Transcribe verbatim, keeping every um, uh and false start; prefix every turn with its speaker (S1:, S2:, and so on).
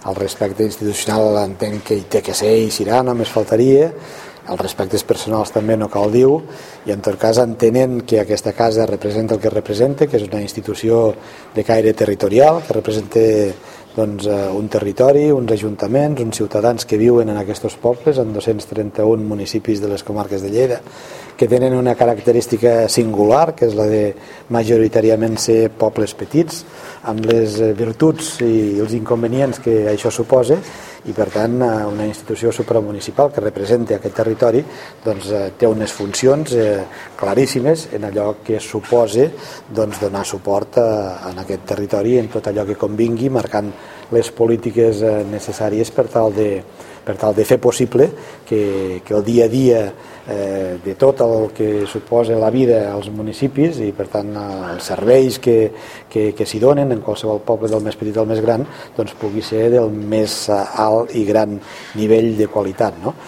S1: el respecte institucional entenc que hi té que ser i serà, només faltaria. Els respectes personals també no cal dir, i en tot cas entenent que aquesta casa representa el que representa, que és una institució de caire territorial, que representa doncs, un territori, uns ajuntaments, uns ciutadans que viuen en aquests pobles, en dos-cents trenta-un municipis de les comarques de Lleida, que tenen una característica singular, que és la de majoritàriament ser pobles petits, amb les virtuts i els inconvenients que això suposa, i per tant una institució supramunicipal que representa aquest territori doncs, té unes funcions eh, claríssimes en allò que suposa doncs, donar suport a, a aquest territori en tot allò que convingui, marcant les polítiques eh, necessàries per tal de per tal de fer possible que, que el dia a dia eh, de tot el que suposa la vida als municipis i per tant els serveis que, que, que s'hi donen en qualsevol poble del més petit al més gran doncs pugui ser del més alt i gran nivell de qualitat, no?